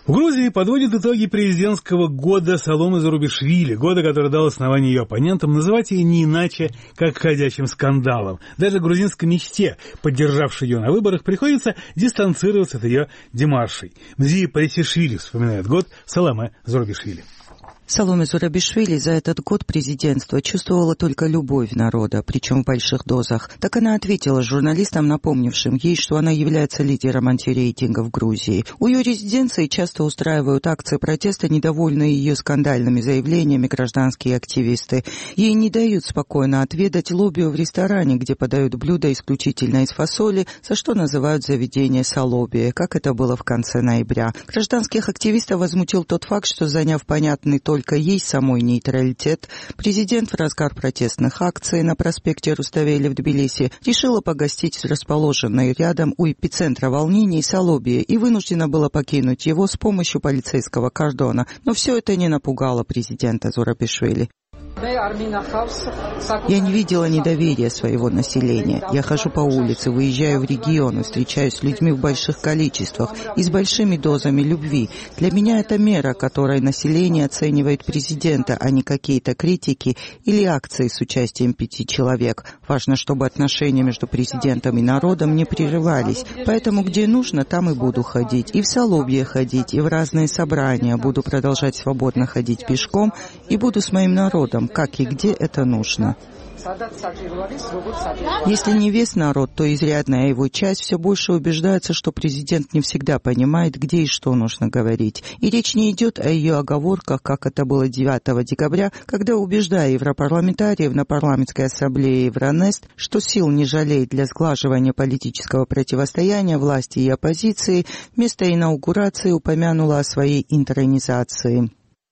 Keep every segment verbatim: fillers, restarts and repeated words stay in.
В Грузии подводят итоги президентского года Саломе Зурабишвили, года, который дал основание ее оппонентам называть ее не иначе, как ходячим скандалом. Даже грузинской мечте, поддержавшей ее на выборах, приходится дистанцироваться от ее демаршей. Мзия Парисишвили вспоминает год Саломе Зурабишвили. Саломе Зурабишвили за этот год президентства чувствовала только любовь народа, причем в больших дозах. Так она ответила журналистам, напомнившим ей, что она является лидером антирейтинга в Грузии. У ее резиденции часто устраивают акции протеста, недовольные ее скандальными заявлениями гражданские активисты. Ей не дают спокойно отведать лобио в ресторане, где подают блюда исключительно из фасоли, за что называют заведение салобия, как это было в конце ноября. Гражданских активистов возмутил тот факт, что, заняв понятный только только ей самой нейтралитет, президент в разгар протестных акций на проспекте Руставели в Тбилиси решила погостить в расположенной рядом у эпицентра волнений Салобии и вынуждена была покинуть его с помощью полицейского кордона. Но все это не напугало президента Зурабишвили. Я не видела недоверия своего населения. Я хожу по улице, выезжаю в регионы, встречаюсь с людьми в больших количествах и с большими дозами любви. Для меня это мера, которой население оценивает президента, а не какие-то критики или акции с участием пяти человек. Важно, чтобы отношения между президентом и народом не прерывались. Поэтому, где нужно, там и буду ходить. И в Салобье ходить, и в разные собрания. Буду продолжать свободно ходить пешком и буду с моим народом, как и где это нужно. Если не весь народ, то изрядная его часть все больше убеждается, что президент не всегда понимает, где и что нужно говорить. И речь не идет о ее оговорках, как это было девятого декабря, когда, убеждая европарламентариев на парламентской ассамблее Евронест, что сил не жалеет для сглаживания политического противостояния власти и оппозиции, вместо инаугурации упомянула о своей интронизации.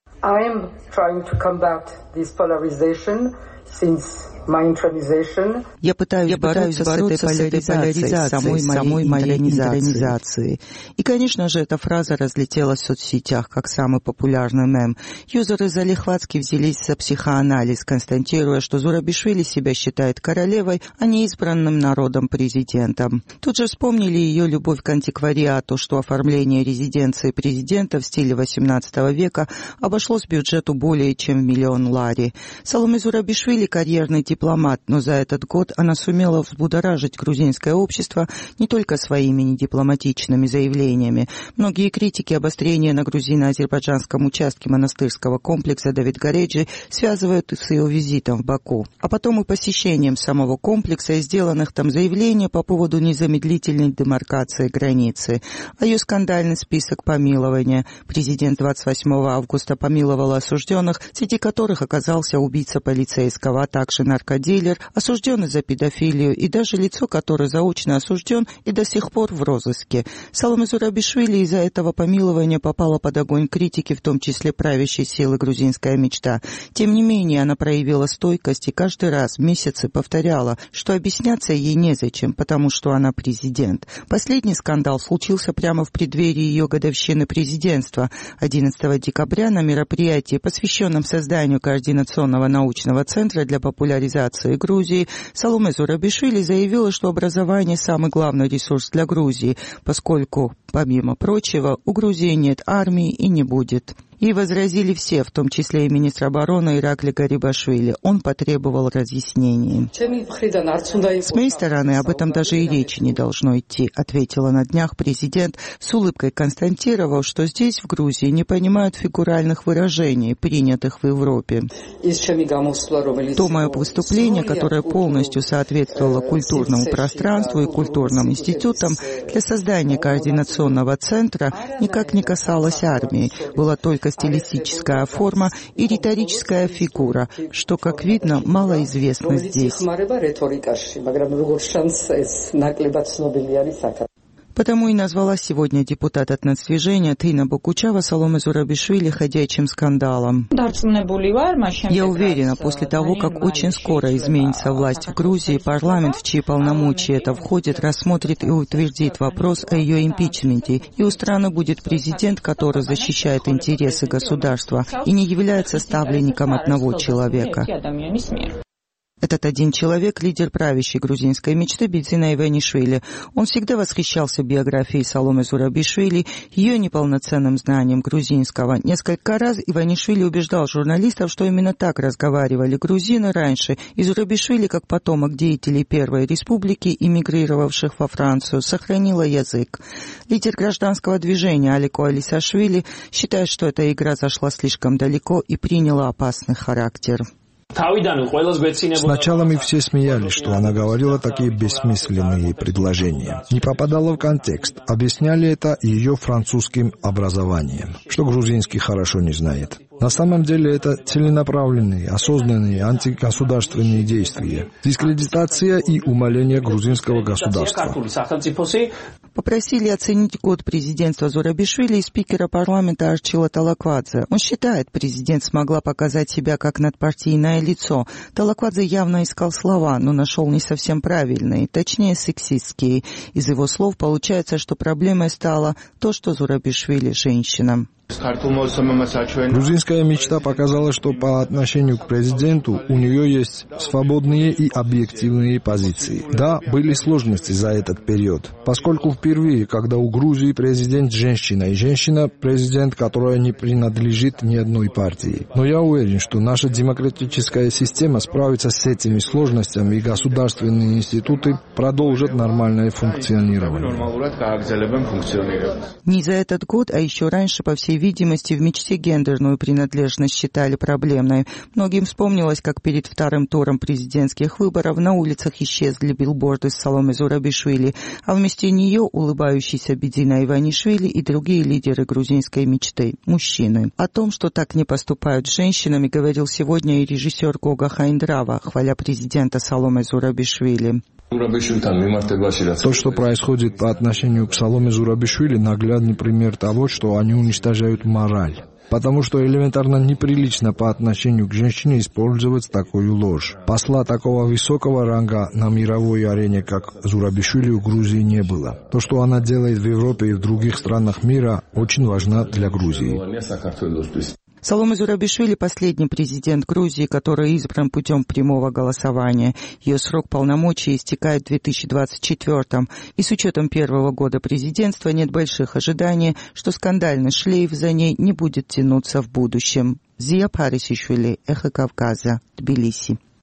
I'm trying to combat this polarization since my intronization. Я пытаюсь, Я бороться, бороться с этой поляризацией, самой, самой моей интронизации. И, конечно же, эта фраза разлетелась в соцсетях, как самый популярный мем. Юзеры залихватски взялись за психоанализ, констатируя, что Зурабишвили себя считает королевой, а не избранным народом президентом. Тут же вспомнили ее любовь к антиквариату, что оформление резиденции президента в стиле восемнадцатого века обошлось бюджету более чем в миллион лари. Саломе Зурабишвили карьерный дипломат, но за этот год она сумела взбудоражить грузинское общество не только своими недипломатичными заявлениями. Многие критики обострения на грузино-азербайджанском участке монастырского комплекса Давид-Гореджи связывают с ее визитом в Баку, а потом и посещением самого комплекса и сделанных там заявлений по поводу незамедлительной демаркации границы. А ее скандальный список помилования. Президент двадцать восьмого августа помиловал осужденных, среди которых оказался убийца полицейского, а также наркодилер, осужденный за педофилию и даже лицо, которое заочно осужден и до сих пор в розыске. Саломе Зурабишвили из-за этого помилования попала под огонь критики, в том числе правящей силы «Грузинская мечта». Тем не менее, она проявила стойкость и каждый раз в месяцы повторяла, что объясняться ей незачем, потому что она президент. Последний скандал случился прямо в преддверии ее годовщины президентства. одиннадцатого декабря на мероприятии, посвященном созданию координационного научного центра для популяризации Грузии, Саломе Зурабишвили заявила, что образование – самый главный ресурс для Грузии, поскольку, помимо прочего, у Грузии нет армии и не будет. Ей возразили все, в том числе и министр обороны Иракли Гарибашвили. Он потребовал разъяснений. «С моей стороны об этом даже и речи не должно идти», ответила на днях президент, с улыбкой констатировал, что здесь, в Грузии, не понимают фигуральных выражений, принятых в Европе. То мое выступление, которое полностью соответствовало культурному пространству и культурным институтам, для создания координационного центра никак не касалось армии, было только стилистическая форма и риторическая фигура, что, как видно, малоизвестно здесь. Потому и назвала сегодня депутат от нацдвижения Тина Бокучава Саломе Зурабишвили ходячим скандалом. Я уверена, после того, как очень скоро изменится власть в Грузии, парламент, в чьи полномочия это входит, рассмотрит и утвердит вопрос о ее импичменте, и у страны будет президент, который защищает интересы государства и не является ставленником одного человека. Этот один человек — лидер правящей грузинской мечты Бидзина Иванишвили. Он всегда восхищался биографией Саломе Зурабишвили, ее неполноценным знанием грузинского. Несколько раз Иванишвили убеждал журналистов, что именно так разговаривали грузины раньше, и Зурабишвили, как потомок деятелей Первой Республики, эмигрировавших во Францию, сохранила язык. Лидер гражданского движения Алико Алисашвили считает, что эта игра зашла слишком далеко и приняла опасный характер. Сначала мы все смеялись, что она говорила такие бессмысленные предложения. Не попадала в контекст. Объясняли это ее французским образованием, что грузинский хорошо не знает. На самом деле это целенаправленные, осознанные антигосударственные действия. Дискредитация и умаление грузинского государства. Попросили оценить год президентства Зурабишвили и спикера парламента Арчила Талаквадзе. Он считает, президент смогла показать себя как надпартийное лицо. Талаквадзе явно искал слова, но нашел не совсем правильные, точнее сексистские. Из его слов получается, что проблемой стало то, что Зурабишвили женщина. Грузинская мечта показала, что по отношению к президенту у нее есть свободные и объективные позиции. Да, были сложности за этот период, поскольку впервые, когда у Грузии президент женщина, и женщина-президент, которая не принадлежит ни одной партии. Но я уверен, что наша демократическая система справится с этими сложностями, и государственные институты продолжат нормальное функционирование. Не за этот год, а еще раньше, по всей видимости, в мечте гендерную принадлежность считали проблемной. Многим вспомнилось, как перед вторым туром президентских выборов на улицах исчезли билборды с Саломе Зурабишвили, а вместе нее улыбающийся Бидзина Иванишвили и другие лидеры грузинской мечты – мужчины. О том, что так не поступают с женщинами, говорил сегодня и режиссер Гога Хайндрава, хваля президента Саломе Зурабишвили. То, что происходит по отношению к Саломе Зурабишвили, наглядный пример того, что они уничтожают мораль. Потому что элементарно неприлично по отношению к женщине использовать такую ложь. Посла такого высокого ранга на мировой арене, как Зурабишвили, в Грузии не было. То, что она делает в Европе и в других странах мира, очень важно для Грузии. Саломе Зурабишвили – последний президент Грузии, который избран путем прямого голосования. Ее срок полномочий истекает в две тысячи двадцать четвёртом. И с учетом первого года президентства нет больших ожиданий, что скандальный шлейф за ней не будет тянуться в будущем. Зия Парисишвили, Эхо Кавказа, Тбилиси.